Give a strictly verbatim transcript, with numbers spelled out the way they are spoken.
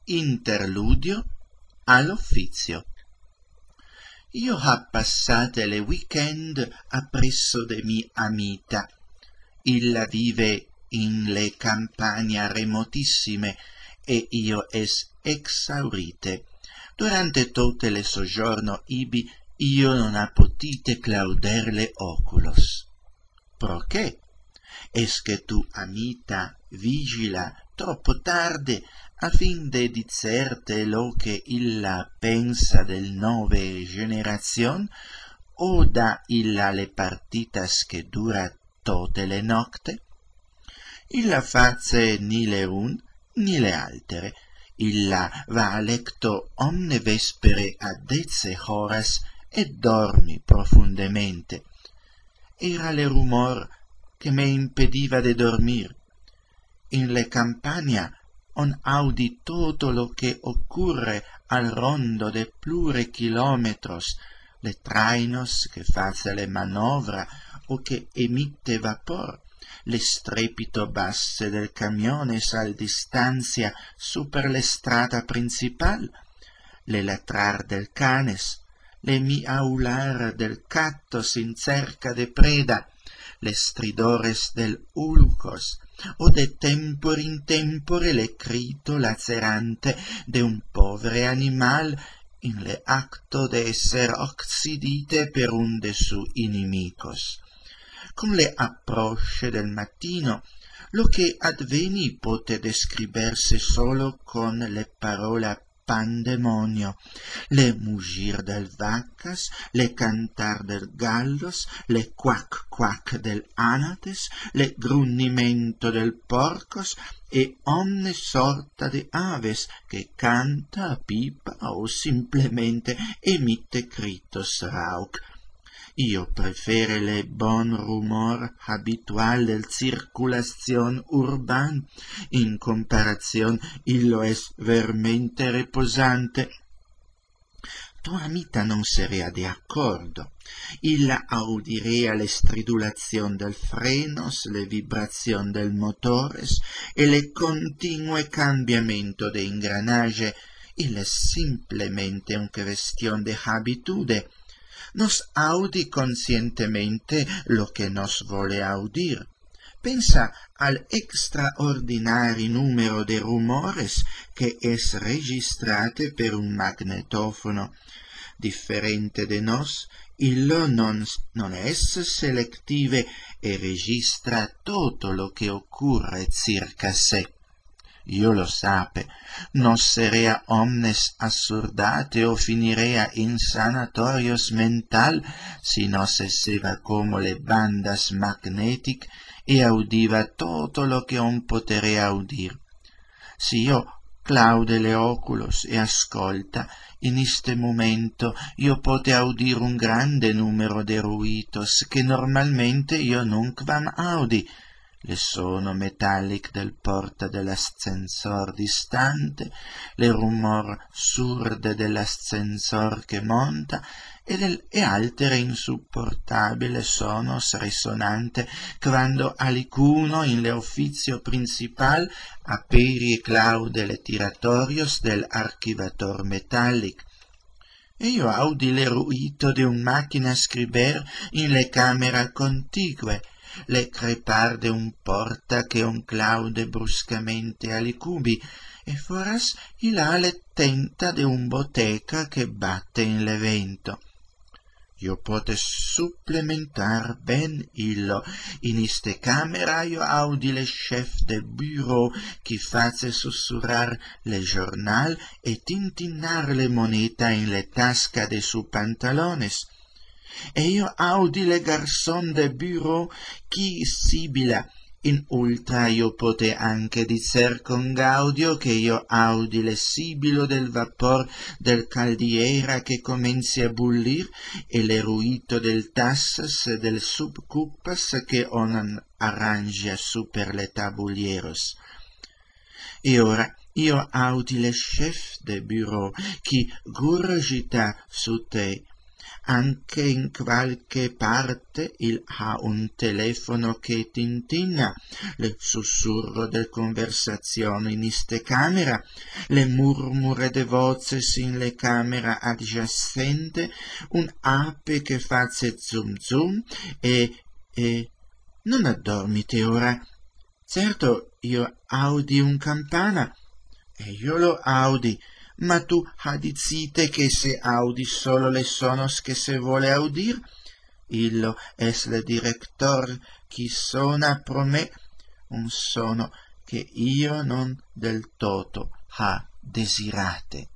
Interludio all'uffizio. Io ha passate le weekend appresso de mi amita. Illa vive in le campagna remotissime e io es exaurite. Durante tutte le soggiorno ibi io non ha potite clauder le oculos. Proché? Es che tu amita vigila troppo tarde a fin de dicerte lo che illa pensa del nove generazion o da illa le partitas che dura tote le nocte? Illa face ni le un ni le altere. Illa va a lecto omne vespere a dece horas e dormi profundamente. Era le rumor che me impediva de dormir. In le campagna on audi todo lo che occurre al rondo de plure chilometros, le trainos che face le manovra o che emitte vapor, le strepito basse del camiones al distanzia super le strada principal, le latrar del canes, le miaular del cattos in cerca de preda, le stridores del ulcos, o de tempore in tempore le crito lacerante de un povere animal in le acto de esser occidite per un de su inimicos. Con le approche del mattino, lo che adveni pote describerse solo con le parole pandemonio, le mugir del vaccas, le cantar del gallos, le quac quac del anates, le grunnimento del porcos e omne sorta de aves che canta, pipa o simplemente emitte critos rauc. Io prefere le bon rumor habitual del circulacion urban, in comparazione illo es vermente reposante. Tu amita non serea de accordo. Illa audirea le stridulazion del frenos, le vibrazion del motores e le continue cambiamento de ingranage. Il es simplemente un question de habitude. Nos audi conscientemente lo que nos vole audir. Pensa al extraordinari numero de rumores que es registrate per un magnetofono. Differente de nos, illo non, non es selective e registra tutto lo che occurre circa sé. Io lo sape, nos serea omnes assurdate o finirea in sanatorios mental si nos esseva como le bandas magnetic e audiva todo lo che on poterea audir. Si io claude le oculos e ascolta, in iste momento io pote audir un grande numero de ruitos che normalmente io nunc vam audi, le sono metallic del porta dell'ascensor distante, le rumor surde dell'ascensor che monta e, del, e altere insupportabile sonos risonante quando alicuno in le uffizio principal aperi e claude le tiratorios del archivator metallic. E io audi le ruito de un macchina scriber in le camera contigue, le crepar de un porta che un claude bruscamente ali cubi, e foras il ale tenta de un boteca che batte in l'evento. Io pote supplementar ben illo, in iste camera io audi le chef de bureau chi face sussurrar le jornal e tintinnar le moneta in le tasca de su pantalones. E io audi le garçon de bureau chi sibila. In ultra io pote anche dicer con gaudio che io audi le sibilo del vapor del caldiera che comenzi a bullir e le ruito del tassas e del subcuppas che on arrangia super le tabulieros. E ora io audi le chef de bureau chi gurgita su te anche in qualche parte il ha un telefono che tintinna, il sussurro del conversazione in iste camera, le murmure de voces in le camera adjacente, un ape che face zum zum e... e... non addormite ora. Certo, io audi un campana, e io lo audi, ma tu ha dicite che se audi solo le sonos que se vuole audir, illo es le director chi sona pro me un sono che io non del toto ha desirate.